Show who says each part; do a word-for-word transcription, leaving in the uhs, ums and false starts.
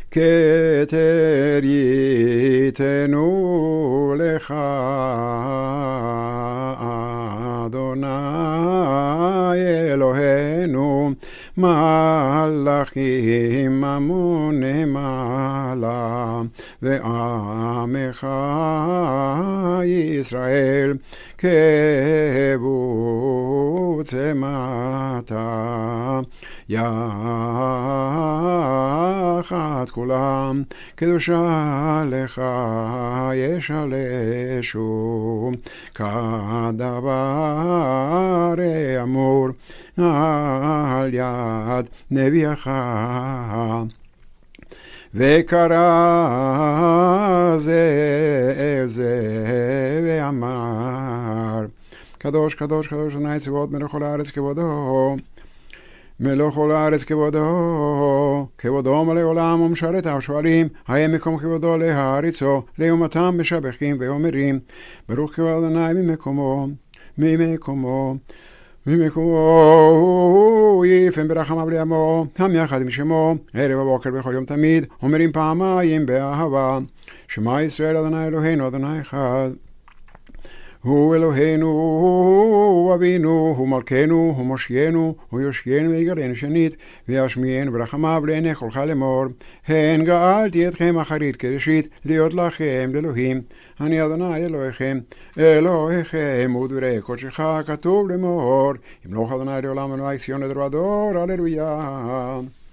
Speaker 1: כתר ייתנו לך אדוני אלוהינו מלאכים המוני מעלה ועמך ישראל כבוץ מטה יחד כולם קדושה לך ישלשו כדבר אמור על יד נביאך וקרא זה אל זה ואמר קדוש קדוש קדוש אדוני צבאות מלך כל הארץ כבודו מלך כל הארץ כבודו כבודו מלא עולם ומשרת השואלים היה מקום כבודו להעריצו לעומתם משבחים ואומרים ברוך כבוד אדוני ממקומו ממקומו ממקומו יפן ברחמיו לעמו הם יחד עם שמו ערב ובוקר בכל יום תמיד אומרים פעמיים באהבה שמע ישראל אדוני אלוהינו אדוני אחד הוא אלוהינו, הוא אבינו, הוא מלכנו, הוא מושיינו, הוא יושיינו ויגאלנו שנית, וישמיענו ברחמיו לעיני כל לאמור, הן גאלתי אתכם אחרית כראשית, להיות לכם לאלוהים, אני אדוני אלוהיכם, אלוהיכם ודברי קודשך כתוב לאמור, ימלוך אדוני לעולם ונועי ציון לדור ודור, הללויה.